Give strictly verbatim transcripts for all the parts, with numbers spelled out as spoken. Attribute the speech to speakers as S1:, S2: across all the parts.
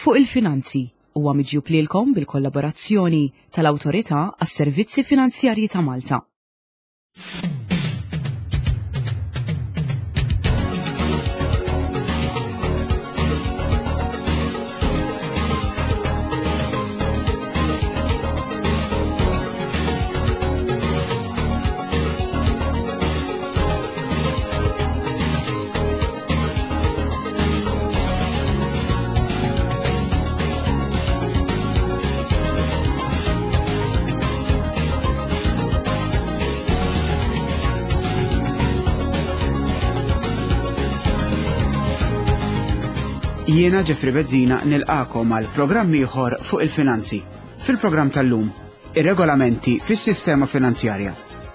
S1: fuq il-finanzi huwa miġjub lilkom bil-kollaborazzjoni tal-Awtorità għas-Servizzi Finanzjarji ta' Malta.
S2: Jiena Ġefri Bezzina nilqakom għal programm ieħor fuq il-finanzi. Fil-programm tal-lum, ir-regolamenti fis-sistema finanzjarja.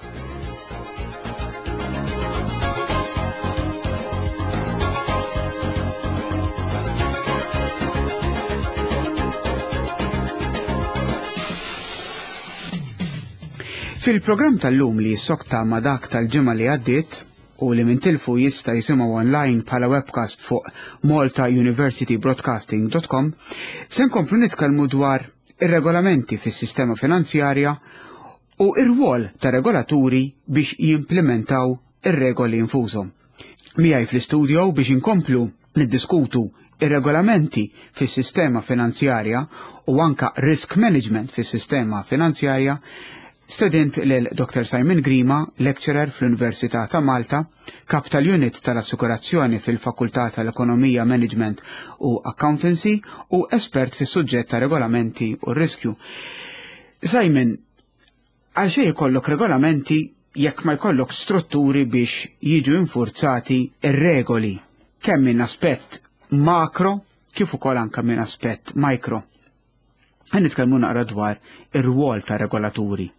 S2: Fil-programm tal-lum li jissokta ma' dak tal-ġimgħa li għaddiet u li mintilfu jista' jisimgħu online bħala webcast fuq malta university broadcasting dot com, se nkomplu nitkellmu dwar ir-regolamenti fis-sistema finanzjarja u r-rwol ta' regolaturi biex jimplementaw ir-regoli infushom. Miegħi fl-istudju biex inkomplu niddiskutu ir-regolamenti fis-sistema finanzjarja u anka risk management fis-sistema finanzjarja student lil doktor Simon Grima, lecturer fl-Università ta' Malta, kap tal-unit tal-assikurazzjoni fil-Fakultà tal-Ekonomija, Management u Accountancy u espert fis-suġġett ta' regolamenti u riskju. Simon, għal xejn ikollok regolamenti jekk ma jkollok strutturi biex jiġu infurzati ir-regoli, kemm minn aspett makro kif ukoll anke minn aspett mikro. Ħa nitkellmu naqra dwar ir-rwol ta' regolaturi.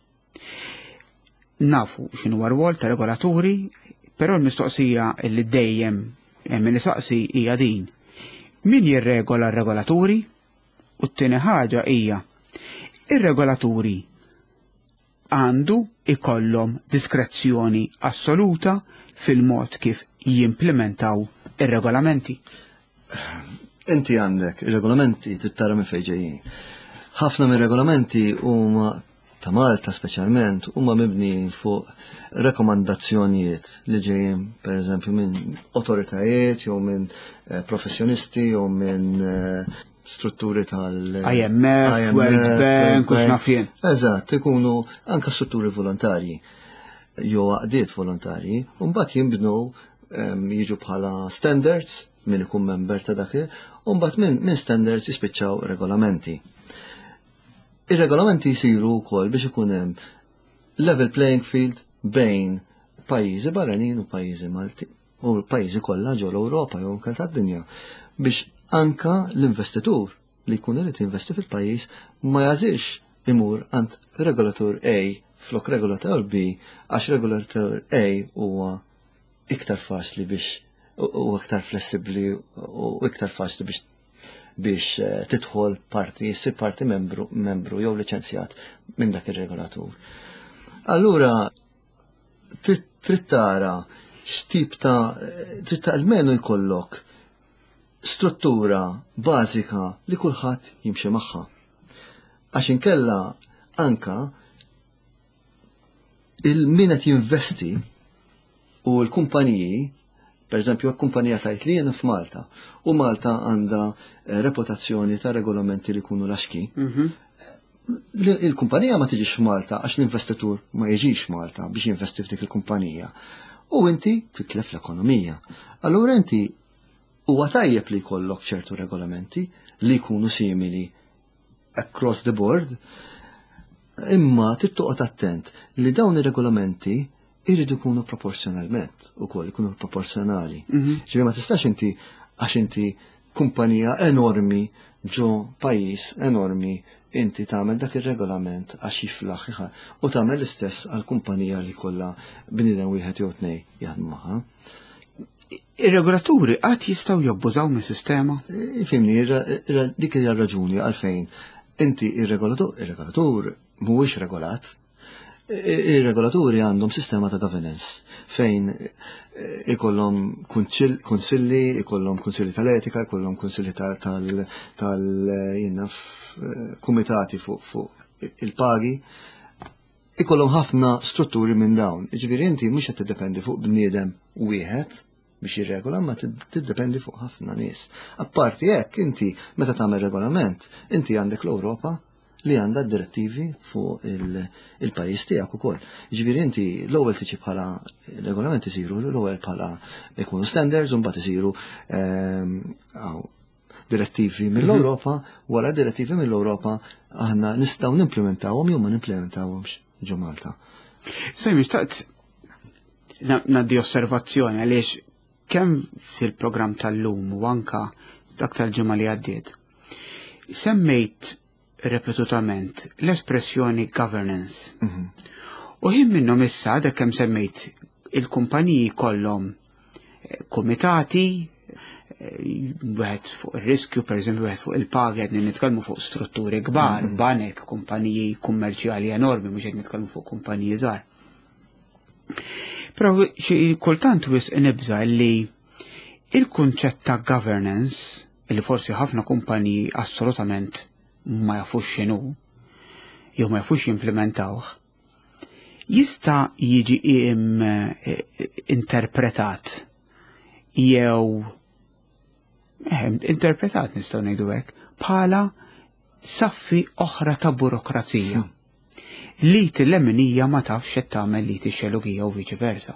S2: Nafu x'inhu r-rwol ta' regolaturi, però l-mistoqsija li dejjem hemm nisaqsi hija din. Min jirregola r-regolaturi? U t-tieni ħaġa hija ir-regolaturi għandu ikollhom diskrezzjoni assoluta fil-mod kif jimplementaw ir-regolamenti.
S3: Inti għandek ir-regolamenti tittara minn fejn ġejjin. Ħafna mir-regolamenti huma ta' Malta speċjalment huma mibni fuq rekomandazzjonijiet li ġejjin pereżempju minn awtoritajiet jew minn eh, professjonisti jew minn eh, strutturi tal
S2: I M F, World Bank, u x'nafien.
S3: Eżatt, ikunu anke strutturi volontarji jew għaqdiet volontarji, u mbagħad jinbnu um, jiġu bħala standards min ikun member ta' dak, u mbagħad minn min standards jispiċċaw regolamenti. Ir-regolamenti jisiru wkoll biex ikun hemm level playing field bejn pajjiżi barranin u pajjiżi Malti u pajjiżi kollha ġol Ewropa jew anke tad-dinja biex anka l-investitur li jkun irid jinvesti fil-pajjiż ma jażilx imur għand regolatur A flok regolatur B għax regolatur A huwa iktar faċli biex u iktar flessibbli u iktar faċli biex biex tidħol parti, jissir parti membru, membru jew liċenzjat minn dak ir-regolatur. Allura, trid tara x'tip ta' trid ta' almenu jkollok struttura bażika li kulħadd jimxi magħha. Għax inkella anka il-min qed jinvesti u l-kumpaniji, per eżempju, kumpanija tajt li jena f'Malta, u Malta għanda reputazzjoni ta' regolamenti li kunu laxki. Il-kumpanija ma tiġix f'Malta għax l-investitur ma jiġix Malta biex jinvesti f'dik il-kumpanija. U inti titlef l-ekonomija. Allura inti huwa tajjeb li jkollok ċertu regolamenti li jkunu simili across the board, imma tittoqgħod attent li dawn ir-regolamenti iridu jkunu proporzjonalment ukoll ikunu proporzjonali. Ġifieri ma tistax inti għax inti kumpanija enormi ġo pajjiż enormi inti tagħmel dak ir-regolament għax jiflaħ u tagħmel l-istess għal kumpanija li kollha bniedem wieħed jew tnej jaħdmu magħha.
S2: Ir-regolaturi qatt jistgħu jabbużaw mis-sistema?
S3: Fimni, dik hija raġuni għalfejn inti ir-regolatur ir-regolatur mhuwiex regolat. Ir-regolaturi għandhom sistema ta' governance fejn ikollhom konsilli, ikollhom konsilli tal-etika, ikollhom konsilli tal-jinnaf kumitati fuq il-pagi, ikollhom ħafna strutturi minn dawn. Ġifieri inti mhux qed tiddependi fuq bniedem wieħed biex jirregola, ma tiddependi fuq ħafna nies. Apparti hekk inti meta tagħmel regolament, inti għandek l-Ewropa li għandha direttivi fuq il-pajjiż tiegħek ukoll. Ġifieri inti l-ewwel tiġi bħala regolamenti isiru, l-ewwel bħala ikunu standards u mbagħad isiru direttivi mill-Ewropa, wara direttivi mill-Ewropa aħna nistgħu nimplementawhom jew ma nimplementawhomx ġo Malta.
S2: Sejmi, xtaqt ngħaddi osservazzjoni għaliex kemm fil-programm tal-lum u anka dak tal-ġimgħa li għaddiet semmejt repetutament l-espressjoni governance. U jien minnhom issa dak kemm semmejt il-kumpaniji kollhom komitati, wieħed fuq ir-riskju, pereżempju wieħed fuq il-pagi qed nitkellmu fuq strutturi kbar, banek, kumpaniji kummerċjali enormi, mhux qed nitkellmu fuq kumpaniji żgħar. Però xi kultant wis nibża li il-kunċett ta' governance, li forsi ħafna kumpaniji assolutament ma jafux x'inhu, jew ma jafux jimplementawh, jista' jiġi interpretat jew interpretat nistgħu ngħidu hekk bħala saffi oħra ta' burokrazija li t-leminija ma tafx qed tagħmel li t-xelugija u viċi versa.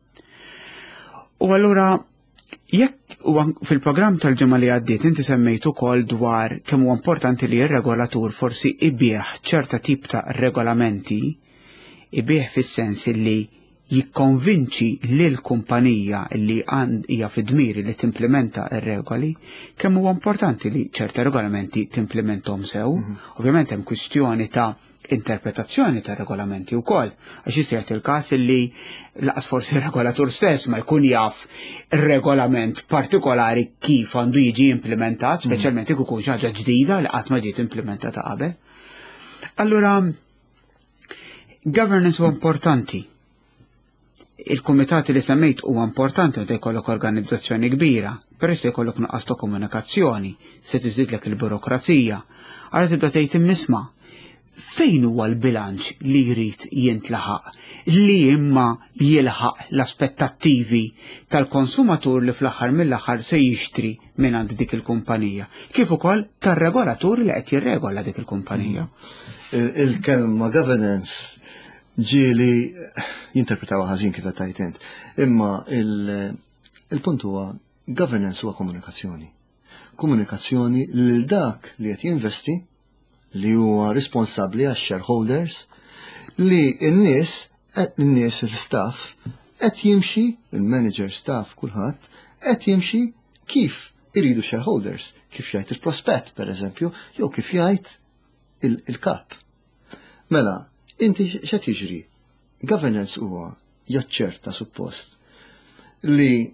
S2: U allura jekk fil-programm tal-ġimgħa li għaddiet inti semmejt ukoll dwar kemm huwa importanti li r-regolatur forsi ibieħ ċerta tip ta' regolamenti, ibieħ fis-sens li jikkonvinċi lil kumpanija li hija fid-dmiri li timplementa r-regoli, kemm huwa importanti li ċerta regolamenti timplementhom sew. Ovvjament hemm kwistjoni ta' interpretazzjoni ta' regolamenti wkoll, għax jista' jagħti il-każ li laqas forsi regolatur stess ma jkun jaf regolament partikolari kif għandu jiġi implementat, speċjalment jekk ikun xi ħaġa ġdida li qatt ma ġiet implementata qabel. Allura governance huwa importanti. Il-kumitati li semmejt huwa importanti meta jkollok organizzazzjoni kbira, peress li jkollok nuqqas ta' komunikazzjoni, se tiżidlek il-burokrazija, ara tibda tgħid immisma' fejn huwa l-bilanċ li jrid jintlaħaq li imma jilħaq l-aspettattivi tal-konsumatur li fl-aħħar mill-aħħar se jixtri minn għand dik il-kumpanija, kif ukoll tar-regolatur li qed jirregola dik il-kumpanija.
S3: Il-kelma governance ġieli jinterpretawa ħażin kif qed tajt int. Imma il-punt huwa governance huwa komunikazzjoni. Komunikazzjoni lil dak li qed jinvesti li huwa responsabbli għax shareholders li n-nies n-nies il-staff qed jimxi il-manager staff kulħadd qed jimxi kif iridu shareholders, kif jgħid il-prospett pereżempju, jew kif jgħid il-kap. Mela, inti x'qed jiġri? Governance huwa jaċċerta suppost li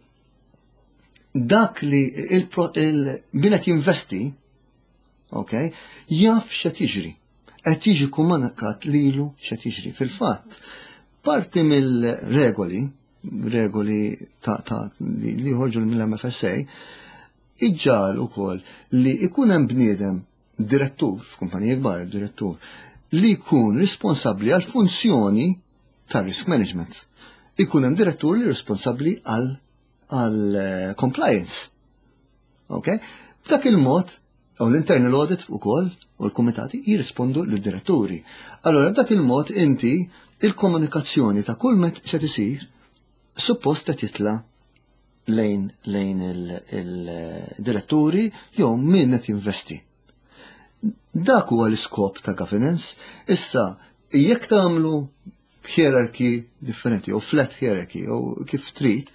S3: dak li il-min qed jinvesti, okay, jaf x'qed jiġri. Qed jiġi komunikat lilu x'qed jiġri. Fil-fatt, parti mill-regoli, regoli ta' ta' li jħorġu mill-M F S A, iġġal ukoll li ikun hemm bniedem direttur f'kumpanija kbar, direttur li jkun responsabbli għal funzjoni ta' risk management. Ikun hemm direttur li responsabbli għal għal compliance. Okay? B'dak il-mod u l-internal audit ukoll u l-kumitati jirrispondu lid-diretturi. Allora b'dak il-mod inti il-komunikazzjoni ta' kull met se tisir suppost qed jitla' lejn lejn il-diretturi jew min qed jinvesti. Dak huwa l-iskop ta' governance. Issa jekk tagħmlu hierarchy differenti u flat hierarchy u kif trid,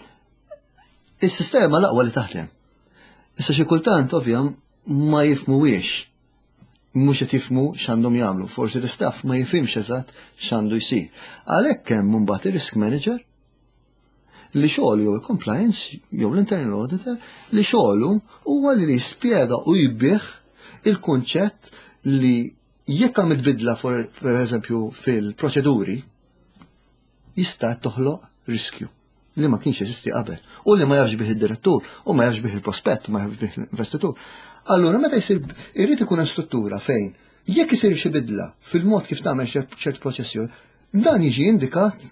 S3: is-sistema l-aqwa li taħdem. Issa xi kultant ovvjament ma jifmuwiex, mhux qed jifmu x'għandhom jagħmlu, forsi l-istaff ma jifhimx eżatt x'għandu jsir. Għalhekk hemm mbagħad ir-risk manager li xogħol jew il-compliance jew l-internal auditor li xogħlu huwa li jispjega u jbih il-kunċett li jekk għamil bidla per eżempju fil-proċeduri, jista' toħloq riskju li ma kienx jeżisti qabel u li ma jafx bih id-direttur u ma jafx bih il-prospett u ma jafx bih l-investitur. Allura meta jsir irrid ikun hemm struttura fejn jekk isir xi bidla fil-mod kif tagħmel ċert proċessjoni, dan jiġi indikat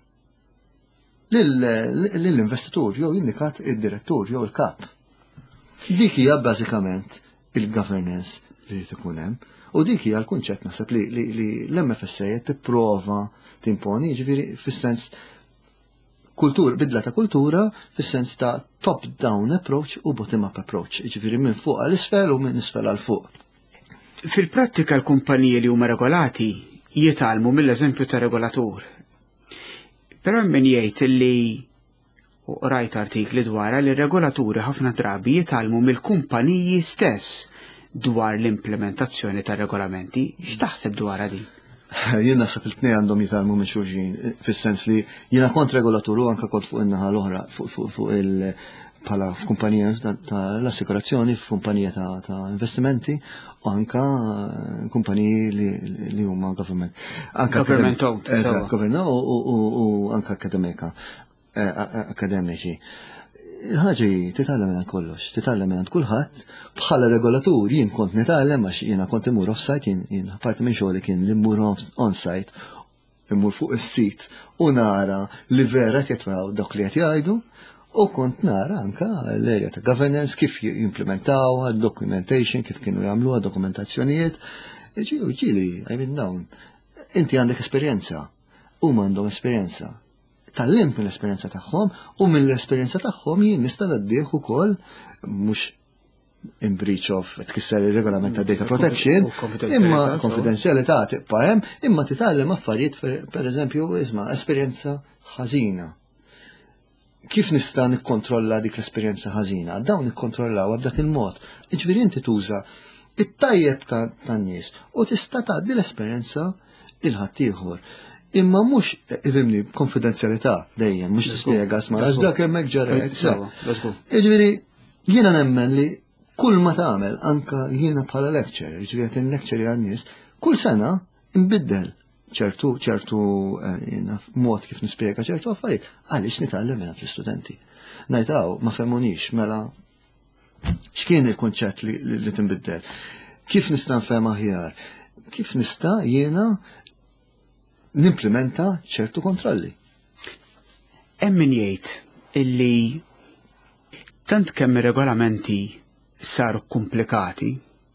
S3: lill-investitur jew indikat id-direttur jew il-kap. Dik hija bażikament il-governance li jrid ikun hemm. U dik hija l-kunċett naħseb li l-M F S A tipprova timponi, jiġifieri fis-sens kultur, bidla ta' kultura, fis-sens ta' top-down approach u bottom-up approach, jiġifieri minn fuq għal isfel u minn isfel għal fuq.
S2: Fil-prattika l-kumpaniji li huma regolati jitalmu mill-eżempju ta' regolatur. Però hemm min jgħid li u rajt artikli dwarha li regolaturi ħafna drabi jitalmu mill-kumpaniji stess dwar l-implementazzjoni ta' regolamenti. X'taħseb dwarha din?
S3: Jien naħseb il-tnejn għandhom jitalmu minn xulxin, fis-sens li jiena kont regolatur u anke kont fuq in-naħa l-oħra fuq il bħala f'kumpanija tal-assikurazzjoni, f'kumpanija ta' investimenti u anke kumpaniji li huma government.
S2: Government owned.
S3: Government u anke akademika, akademiċi. Il-ħaġa titgħallem minn kollox, titgħallem minn kulħadd, bħala regolatur jien kont nitgħallem għax jiena kont imur off-site, jien parti minn xogħli kien li mmur on-site, immur fuq is-sit u nara li vera jetwaw dak li qed jgħidu u kont nara anke l-area ta' governance kif jimplementawha, documentation kif kienu jagħmluha, dokumentazzjonijiet. Ġieli, I mean dawn. Inti għandek esperjenza, huma għandhom esperjenza. Tallimt mill-esperjenza tagħhom u mill-esperjenza tagħhom jien nista' naddih ukoll mhux in breach of tkisser ir-regolament ta' data protection, imma konfidenzjalità tibqa' hemm, imma titgħallem affarijiet pereżempju isma' esperjenza ħażina. Kif nista' nikkontrolla dik l-esperjenza ħażina? Dawn nikkontrollawha b'dak il-mod. Jiġifieri inti tuża it-tajjeb tan-nies u tista' tgħaddi l-esperjenza il ħaddieħor. Imma mhux ifhimni konfidenzjalità dejjem, mhux tispjega sma' għax dak hemmhekk ġara. Jiġifieri jiena nemmen li kull ma tagħmel anke jiena bħala lecturer, jiġifieri qed inlecture għan-nies, kull sena inbiddel ċertu ċertu mod kif nispjega ċertu affarijiet għaliex nitgħallem minn l-istudenti. Ngħid ma femmunix mela x'kien il-kunċett li tinbiddel. Kif nista' nfhem aħjar? Kif nista' jiena nimplementa ċertu kontrolli.
S2: Hemm min jgħid illi tant kemm ir-regolamenti saru komplikati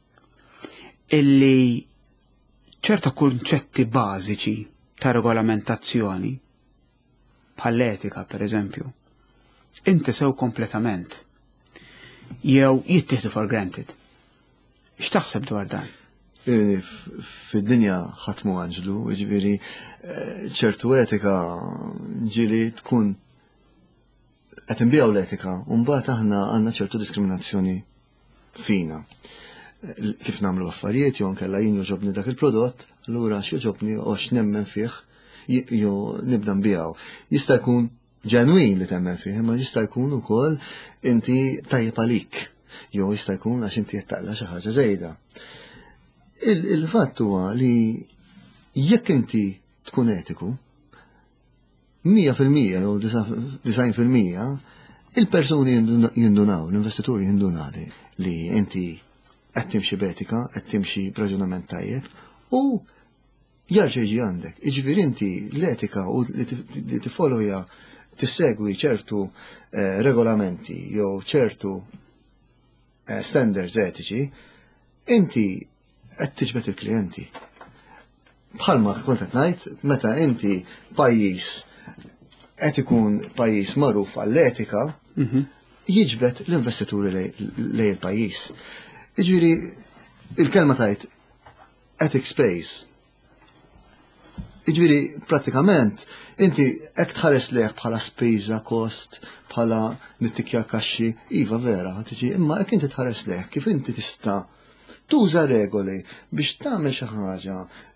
S2: illi ċerta kunċetti bażiċi ta' regolamentazzjoni bħall-etika pereżempju intisew kompletament jew jittieħdu for granted. X'taħseb dwar dan?
S3: Fid-dinja ħatmu għanġlu, ġifieri ċertu etika ġieli tkun qed inbiegħu l-etika u mbagħad aħna għandna ċertu diskriminazzjoni fina. Kif nagħmlu affarijiet jew nkella jien joġobni dak il-prodott, allura x'joġobni u x'nemmen fih jew nibda nbiegħu. Jista' jkun ġenwin li temmen fih, imma jista' jkun ukoll inti tajjeb għalik, jew jista' jkun għax inti qed taqla xi ħaġa żejda. Il-fatt huwa li jekk inti tkun etiku, mija fil-mija jew disajn fil-mija, il-persuni jindunaw, l-investituri jindunaw li inti qed timxi b'etika, qed timxi b'raġunament tajjeb u jarġa' jiġi għandek. Jiġifieri inti l-etika u li tifolowja tissegwi ċertu regolamenti jew ċertu standards etiċi, inti qed tiġbed il-klijenti. Bħalma kont qed ngħid, meta inti pajjiż qed ikun pajjiż magħruf għall-etika, jiġbed l-investituri lejn il-pajjiż. Jiġifieri il-kelma tajt ethic space. Jiġifieri prattikament inti hekk tħares lejh bħala spiża kost, bħala nittikjar kaxxi, iva vera, tiġi imma hekk inti tħares lejh kif inti tista' tuża regoli biex tagħmel xi ħaġa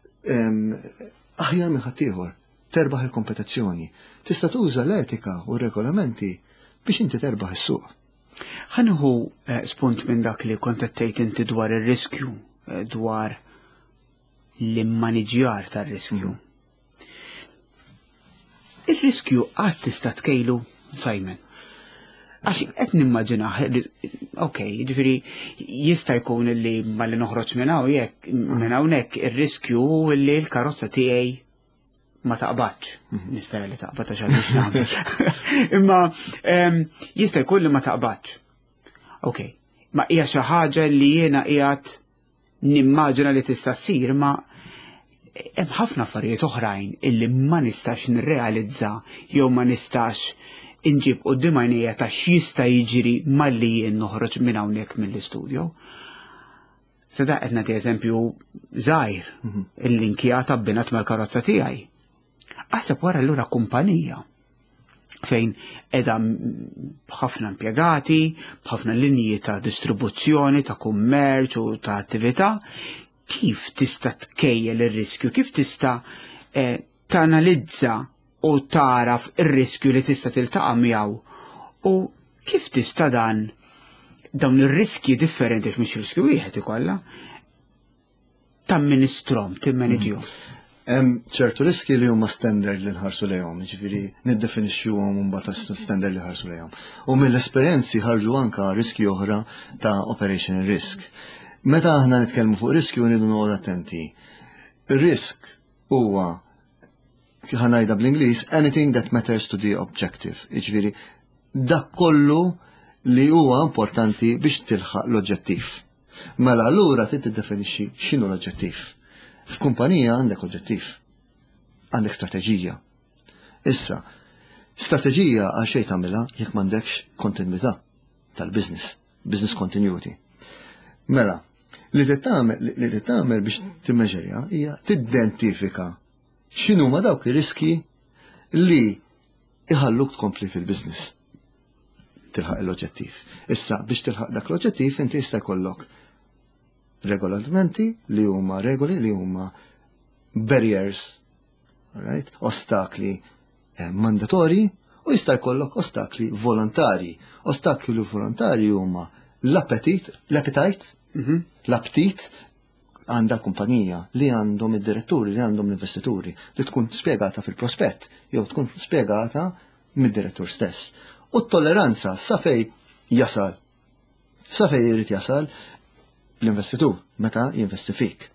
S3: aħjar minn ħaddieħor, terbaħ il-kompetizzjoni. Tista' tuża l-etika u r-regolamenti biex inti terbaħ is-suq.
S2: Ħanħu spunt minn dak li kont qed tgħid inti dwar ir-riskju, dwar l-immaniġjar tar-riskju. Ir-riskju għad tista' tkejlu, Simon. Għax qed nimmaġinaħ, ok, ġifieri jista' jkun li malli noħroġ minn hawn jekk minn hawnhekk ir-riskju li l-karozza tiegħi ma taqbadx. Nispera li taqbad għax għaliex nagħmel. Imma jista' jkun li ma taqbadx. Ok, ma hija xi ħaġa li jiena qiegħed nimmaġina li tista' ssir, ma hemm ħafna affarijiet oħrajn illi ma nistax nirrealizza jew ma nistax inġib quddiem għajnejja ta' x'jista' jiġri malli jien noħroġ minn hawnhekk mill-istudju. Se da qed nagħti eżempju żgħir illi nkjata bbinat mal-karozza tiegħi. Aħseb wara allura kumpanija fejn qiegħda b'ħafna impjegati, b'ħafna linji ta' distribuzzjoni, ta' kummerċ u ta' attività, kif tista' tkejjel ir-riskju, kif tista' tanalizza u taraf ir-riskju li tista' tiltaqa' miegħu u kif tista' dan dawn ir-riskji differenti mhux riskju wieħed ikollha tamministrom, timmanagihom.
S3: Hemm ċertu riski li huma standard li nħarsu lejhom, jiġifieri niddefinixxuhom mbagħad standard li nħarsu lejhom. U mill-esperjenzi ħarġu anke riski oħra ta' operational risk. Meta aħna nitkellmu fuq riskju rridu noqgħod attenti. Ir-risk huwa ħanajda bl-Ingliż anything that matters to the objective. Jiġifieri dak kollu li huwa importanti biex tilħaq l-oġġettiv. Mela allura trid tiddefinixxi x'inhu l-oġġettiv. F'kumpanija għandek oġġettiv, għandek strateġija. Issa, strateġija għal xejn tagħmilha jekk m'għandekx kontinwità tal-business, business continuity. Mela, li trid tagħmel biex timmeġerja hija tidentifika x'inhuma dawk ir-riski li iħalluk tkompli fil-business. Tilħaq l-oġġettiv. Issa biex tilħaq dak l-oġġettiv inti jista' jkollok regolamenti li huma regoli li huma barriers, right? Ostakli eh, mandatori u jista' jkollok ostakli volontari. Ostakli volontari huma l-appetit, l-appetite, mm-hmm. l-aptit għandha kumpanija li għandhom id-diretturi, li għandhom l-investituri, li tkun spjegata fil-prospett, jew tkun spjegata mid-direttur stess. U t-tolleranza sa fej jasal, sa fej jrid jasal l-investitur, meta jinvesti fik.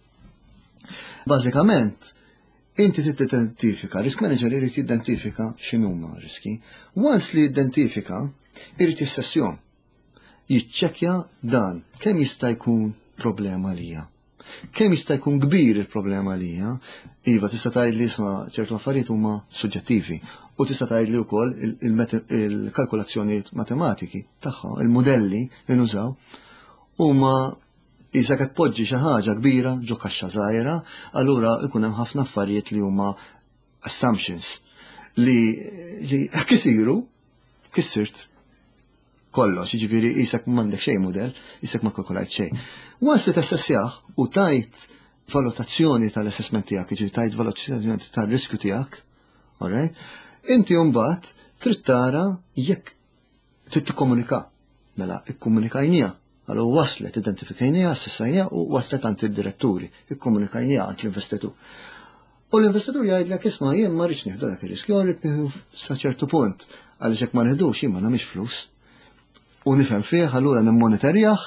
S3: Bażikament, inti trid tidentifika, risk manager irid jidentifika x'inhuma riski. Once li jidentifika, irid jissessjon. Jiċċekkja dan kemm jista' jkun problema lija. Kemm jista' jkun kbir il-problema lija, iva tista' tgħidli isma' ċertu affarijiet huma suġġettivi u tista' tgħidli wkoll il-kalkulazzjonijiet matematiki tagħha, il-modelli li nużaw huma isa qed tpoġġi xi ħaġa kbira ġo kaxxa żgħira, allura ikun hemm ħafna affarijiet li huma assumptions li li hekk isiru kissirt kollox, jiġifieri isek m'għandek xejn mudell, isek ma kalkulajt xejn. Once li tessessjah u tajt valutazzjoni tal-assessment tiegħek, jiġifieri tajt valutazzjoni tar-riskju tiegħek, alright? Inti mbagħad trid tara jekk trid tikkomunika. Mela ikkomunikajnija. Allora waslet, identifikajnija, assessajnija u waslet għand id-diretturi, ikkomunikajnija għand l-investitur. U l-investitur jgħidlek isma' jien ma rridx nieħdu dak ir-riskju, rrid nieħdu sa ċertu punt għaliex hekk ma nieħdux jien ma nagħmilx flus. U nifhem fih, allura nimmonitorjah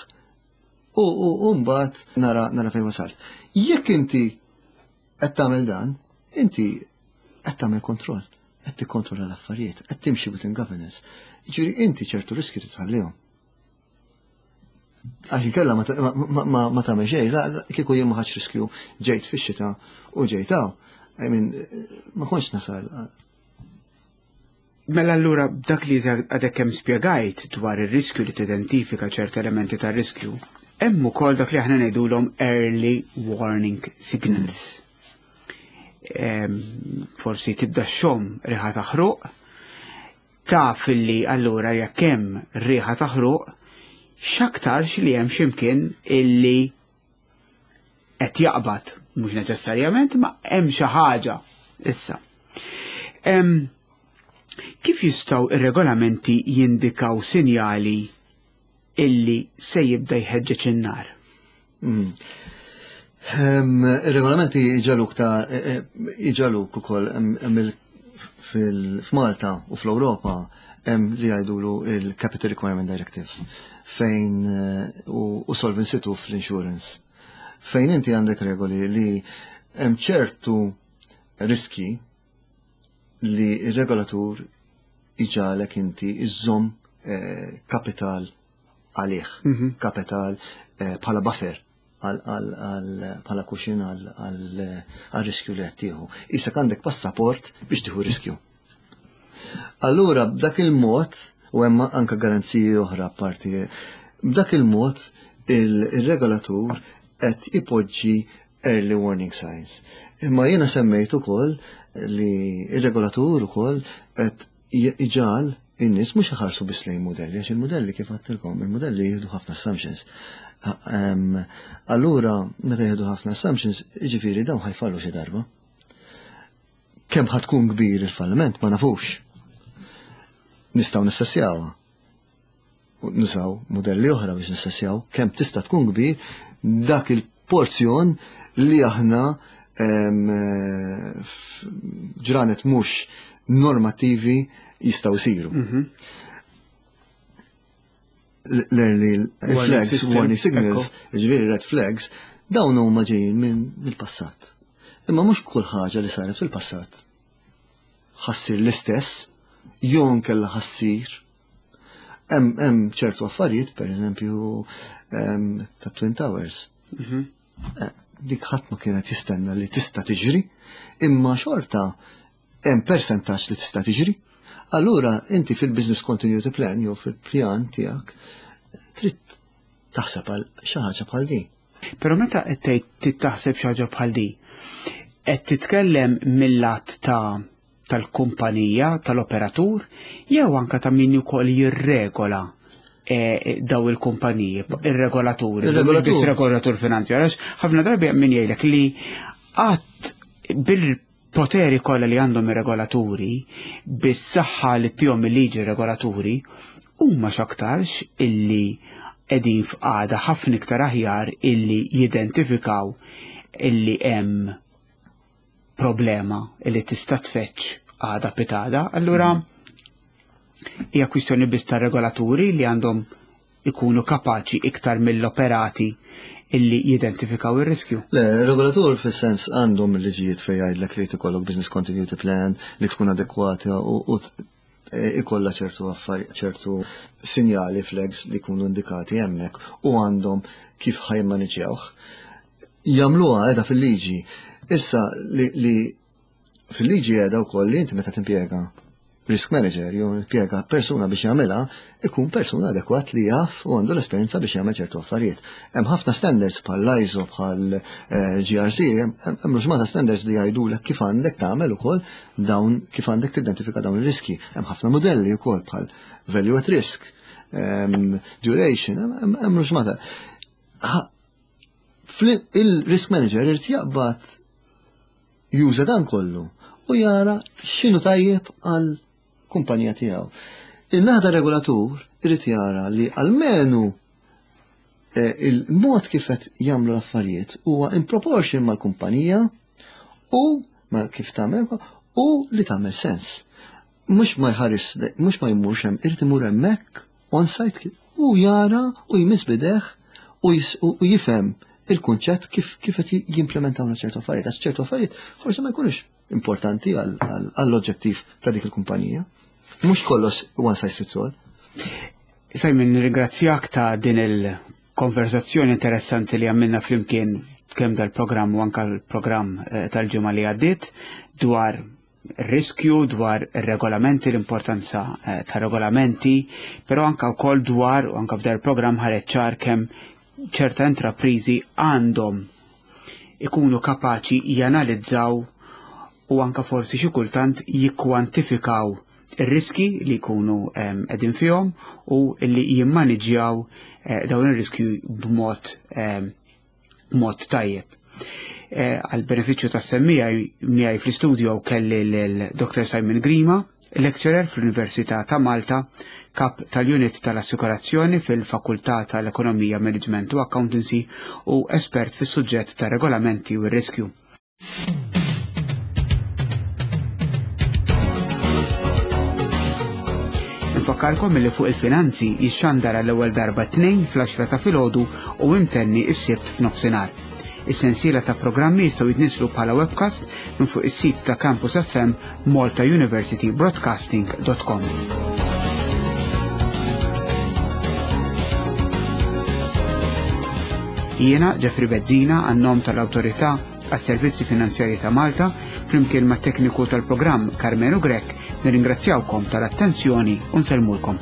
S3: u mbagħad nara nara fejn wasalt. Jekk inti qed tagħmel dan, inti qed tagħmel kontroll, qed tikkontrolla l-affarijiet, qed timxi within governance. Jiġifieri inti ċertu riski titħallihom. Għaxin kella ma tagħmel xejn, kieku jien ma ħadx riskju ġejt fix-xita u ġejt hawn. I mean, ma kontx nasal.
S2: Mela allura dak li għadek hemm spjegajt dwar ir-riskju li tidentifika ċerti elementi tar-riskju, hemm ukoll dak li aħna ngħidulhom early warning signals. Forsi tibda xom riħa ta' ħruq, taf illi allura jekk hemm riħa ta' ħruq x'aktarx li hemm x'imkien illi qed jaqbad, mhux neċessarjament, ma hemm xi ħaġa issa. Kif jistgħu ir-regolamenti jindikaw sinjali illi se jibda jħeġġeġ in-nar?
S3: Ir-regolamenti iġaluk ta' iġaluk ukoll f'Malta u fl-Ewropa hemm li jgħidulu il-Capital Requirement Directive fejn u Solvency two fl-insurance. Fejn inti għandek regoli li hemm ċertu riski li r-regolatur iġalek inti iżżomm kapital għalih, kapital bħala buffer bħala kuxin għal-riskju li għattieħu. Isek għandek passaport biex tieħu riskju. Allura, b'dak il-mod, u hemm anka garanziji oħra parti, b'dak il-mod il-regolatur qed ipoġġi early warning signs. Imma jiena semmejt ukoll li il-regolatur ukoll qed iġal in-nies mhux iħarsu biss lejn modelli, għax il-modelli kif għattilkom, il-modelli jieħdu ħafna assumptions. Allura, meta jieħdu ħafna assumptions, jiġifieri dawn ħajfallu xi darba. Kemm ħatkun kbir il-falliment ma nafux. Nistgħu nissessjawha. Nużaw modelli oħra biex nissessjaw kemm tista' tkun kbir dak il-porzjon li aħna ġranet mhux normattivi jistgħu jsiru. L-early flags, warning signals, ġviri red flags, dawn huma ġejjin mill-passat. Imma mhux kull ħaġa li saret fil-passat ħassir l-istess, jew nkella ħassir. Hemm ċertu affarijiet, pereżempju ta' Twin Towers. Dik ħadd ma kienet jistenna li tista' tiġri, imma xorta hemm persentaġġ li tista' tiġri. Allura, inti fil-business continuity plan, jew fil-pjan tiegħek, trid taħseb għal xi ħaġa bħal di.
S2: Però meta qed tgħid trid taħseb xi ħaġa bħal di, qed titkellem mill-lat ta' tal-kumpanija, tal-operatur, jew anke ta' min ukoll jirregola daw il-kumpaniji, ir-regolatur, biss regolatur finanzjarju, ħafna drabi min jgħidlek li qatt bil poteri kollha li għandhom ir-regolaturi bis-saħħa li tihom il-liġi regolaturi huma x'aktarx illi qegħdin f'qagħda ħafna iktar aħjar illi jidentifikaw illi hemm problema illi tista' tfetx għada pitada, allura hija kwistjoni biss tar-regolaturi li għandhom ikunu kapaċi iktar mill-operati illi jidentifikaw ir-riskju.
S3: Le, regolatur fis-sens għandhom il-liġijiet fejn jgħidlek li tikollok business continuity plan li tkun adekwata u ikollha ċertu affarijiet, ċertu sinjali flags li jkunu indikati hemmhekk u għandhom kif ħajmaniġjawh. Jagħmluha qiegħda fil-liġi. Issa li fil-liġi qiegħda wkoll li inti meta timpjega risk manager jew impjega persuna biex jagħmilha ikun persuna adekwat li jaf u għandu l-esperjenza biex jagħmel ċertu affarijiet. Hemm ħafna standards bħal I S O bħal G R C, hemm ħafna standards li jgħidulek kif għandek tagħmel ukoll dawn kif għandek tidentifika dawn ir-riski. Hemm ħafna modelli wkoll bħal value at risk, duration, hemm ħafna. Il-risk manager irid jaqbad juża dan kollu u jara x'inhu tajjeb għal kumpanija tiegħu. Il-naħda regolatur irid jara li almenu il-mod kif qed jagħmlu l-affarijiet huwa in proportion mal-kumpanija u mal kif tagħmel u li tagħmel sens. Mhux ma jħares, mhux ma jmurx hemm, irid imur hemmhekk on site u jara u jmiss bideħ u jifhem il-kunċett kif kif qed jimplementaw ċertu affarijiet, għax ċertu affarijiet forsi ma jkunux importanti għall-oġġettiv ta' dik il-kumpanija. Mhux kollox one size fits all.
S2: Simon, nirringrazzjak ta' din il-konversazzjoni interessanti li għamilna flimkien kemm dal-programm u anke l-programm tal-ġimgħa li għaddiet dwar riskju, dwar regolamenti, l-importanza ta' regolamenti, però anke wkoll dwar u anke f'dar il-programm ħareġ ċar kemm ċerta intraprizi għandhom ikunu kapaċi janalizzaw u anka forsi xi kultant jikkwantifikaw ir-riski li jkunu qegħdin fihom u li jimmaniġjaw dawn ir-riskju b'mod b'mod tajjeb. Għal benefiċċju tas-semmija miegħi fl-istudju kelli l-Doktor Simon Grima, lecturer fl-Università ta' Malta, kap tal-Unit tal-Assikurazzjoni fil-Fakultà tal-Ekonomija, Management u Accountancy u espert fis-suġġett ta' regolamenti u r-riskju. Nfakkarkom li fuq il-finanzi jixxandara l-ewwel darba tnejn fl-għaxra ta' filgħodu u imtenni s-sibt f'nofsinhar. Is-sensiela ta' programmi jistgħu jitniżlu bħala webcast minn fuq is-sit ta' Campus F M Malta University Broadcasting dot com. Jiena Jeffrey Bezzina għan-nom tal-Awtorità għas-Servizzi Finanzjarji ta' Malta flimkien mat-tekniku tal-programm Carmenu Grek nirringrazzjawkom tal-attenzjoni u nsellmulkom.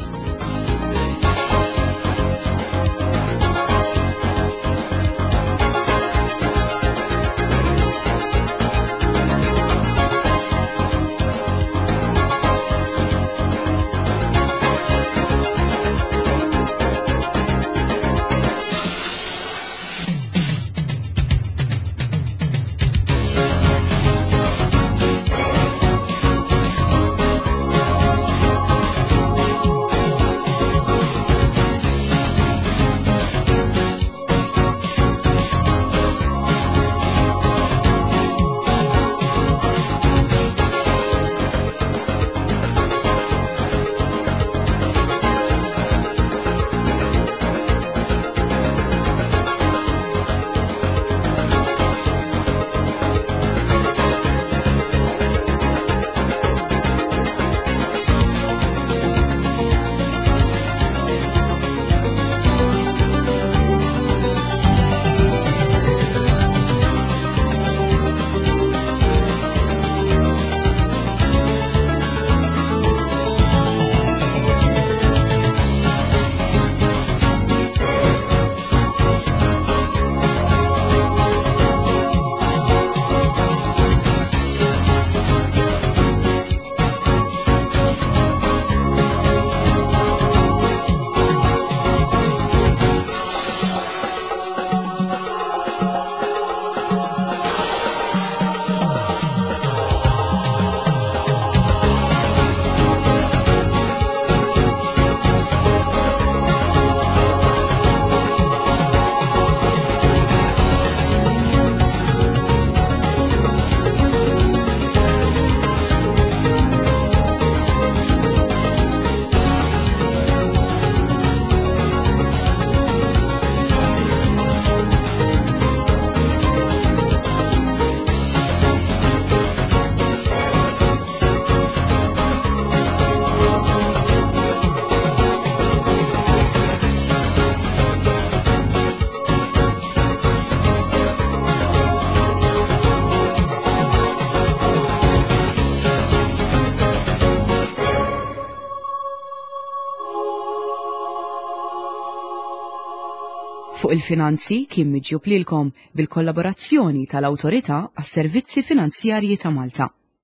S1: Fuq il-finanzi kien miġjub lilkom bil-kollaborazzjoni tal-Awtorità għas-Servizzi Finanzjarji ta' Malta.